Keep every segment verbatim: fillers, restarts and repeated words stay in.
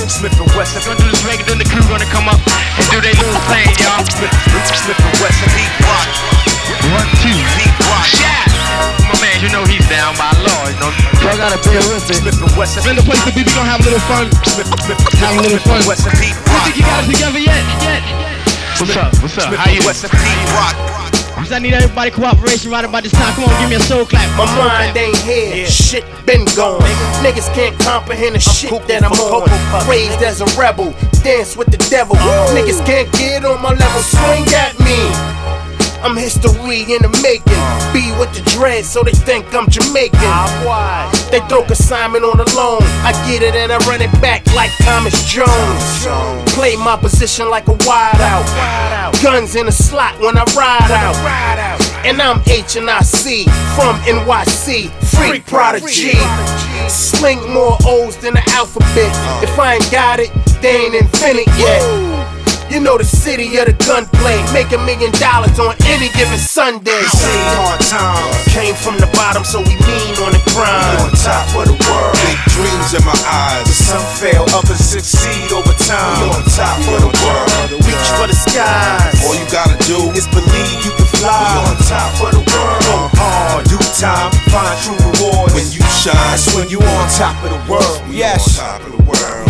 Smith and Wesson. Gonna do this record, then the crew gonna come up and do their little thing, y'all. Smith, Smith and Wesson. Beat rock. One, two. Beat rock. Shot. My man, you know he's down by law, you know. Y'all gotta bear with it. Smith and Wesson. In the place to be, we gonna have a little fun. Smith, Smith, Have a little fun. Wesson. Beat You rock. think you got it together yet? Yet? What's up? What's up? Smith How you? and Wesson. Beat rock. I need everybody cooperation right about this time. Come on, give me a soul clap. My mind ain't here, Yeah. shit been gone. Niggas can't comprehend the shit cuckoo that I'm for on. Cocoa Puffs. Raised as a rebel, dance with the devil. Niggas can't get on my level, swing at me. I'm history in the making. Be with the dreads so they think I'm Jamaican. They throw consignment on the loan. I get it and I run it back like Thomas Jones. Play my position like a wide out. Guns in a slot when I ride out. And I'm H and I C from N Y C. Freak prodigy. Sling more O's than the alphabet. If I ain't got it, they ain't invented yet. You know the city of the gunplay, make a million dollars on any given Sunday. Say hard times. Came from the bottom, so we mean on the grind. On top of the world. Big dreams in my eyes. Some fail, others succeed over time. On top of the world. Reach for the skies. All you gotta do is believe you can fly. On top of the world. Go hard, do time, find true rewards. When you shine, that's when you on top of the world. Yes. On top of the world.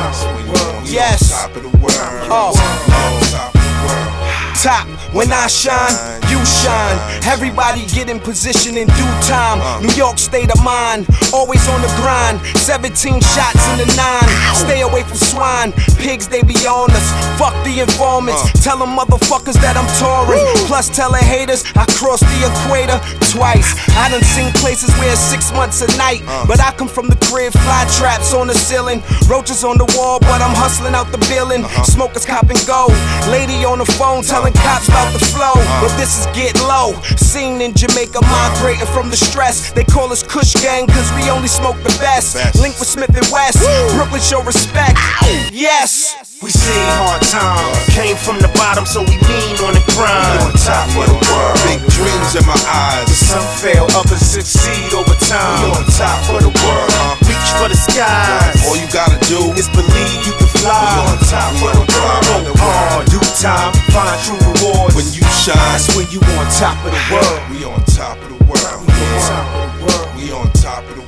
Uh, yes. On top of the world. Oh. On top of the world. Top, when I shine, you shine. Everybody get in position in due time. New York state of mind, always on the grind. seventeen shots in the nine. Stay away from swine, pigs they be on us. Fuck the informants, tell them motherfuckers that I'm touring. Plus tell the haters I crossed the equator twice. I done seen places where it's six months a night, but I come from the crib, fly traps on the ceiling, roaches on the wall, but I'm hustling out the building. Smokers cop and go, lady on the phone telling cops about the flow, but this is getting low. Seen in Jamaica, migrating from the stress. They call us Kush Gang, cause we only smoke the best. Link with Smith and West, Brooklyn show respect. Yes. We see hard times. Came from the bottom, so we mean on the grind. On top of the world. Big dreams in my eyes. Some fail, others succeed over time. On top of the world. Reach for the skies. All you gotta do is believe you can fly. On top of the world. Go hard, do time, find true rewards. When you shine, that's when you on top of the world. We on top of the world. We on top of the world. We on top of the world.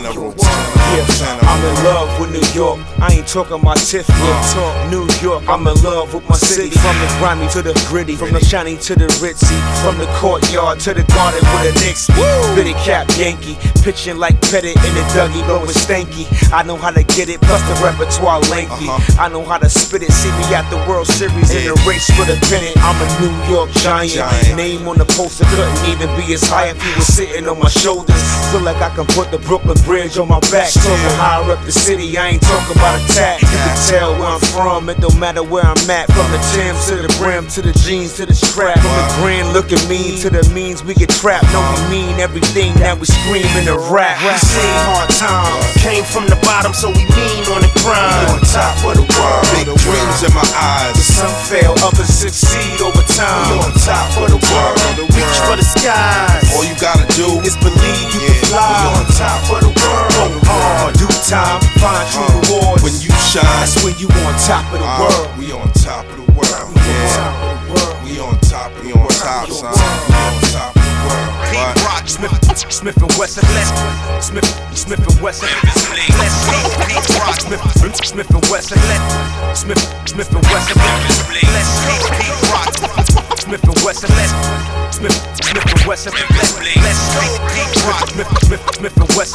Yeah, I'm in love with New York. I ain't talking my Tiffany. Talk New York. I'm in love with my city. From the grimy to the gritty, from the shiny to the ritzy, from the courtyard to the garden with a Knicks. Bitty cap Yankee, pitching like Pettit in the Dougie, low and stanky. I know how to get it, plus the repertoire lengthy. I know how to spit it. See me at the World Series in the race for the pennant. I'm a New York giant. Name on the poster couldn't even be as high if he was sitting on my shoulders. Feel like I can put the Brooklyn Bridge on my back. Talking higher up the city, I ain't talking about a tag. You can tell where I'm from, it don't matter where I'm at. From the Timbs to the brim, to the jeans, to the strap. From the grand looking mean to the means we get trapped. No, we mean everything that we scream in the rap. We seen hard times. Came from the bottom, so we mean on the grind. On top of the world. Big dreams in my eyes. Some fail, others succeed over time. On top of the world. Reach for the skies. All you gotta do is believe you can fly. On top of the world. Go hard, do time, find true rewards. When you shine, that's when you on top of the world. We on top of the world. We on top of the world. We on top of the world. We on top, son. We on top of the world. Pete Rock, Smith, Smith and Wesson. Smith, Smith and Wesson. Let's go. Pete Rock, Smith, Smith and Wesson. Smith, Smith and Wesson. Let's go. Pete Rock, Smith and Wesson. Smith, Smith and Wesson. Let's go. Pete Rock, Smith, Smith, Smith and Wesson.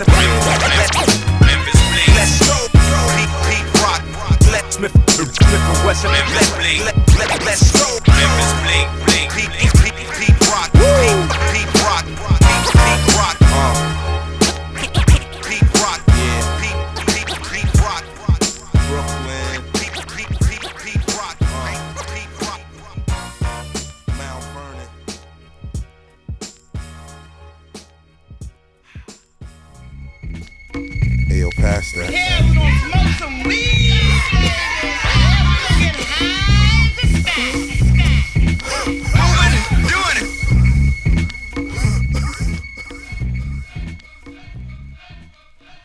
Let's go. Pete, Pete Rock. Let Smith, Smith and Wesson. Let's go. Memphis Blake, Blake, Pete, Pete, Pete Rock. Pete, Pete Rock. Pete, Pete Rock. Pete Rock. Yeah. Pete, Pete, Pete Rock. Brooklyn. Pete, Pete, Pete, Pete Rock. Pete Rock. Mount Vernon. Hey, yo, Pastor. Yeah, we gonna smoke some weed. Get high.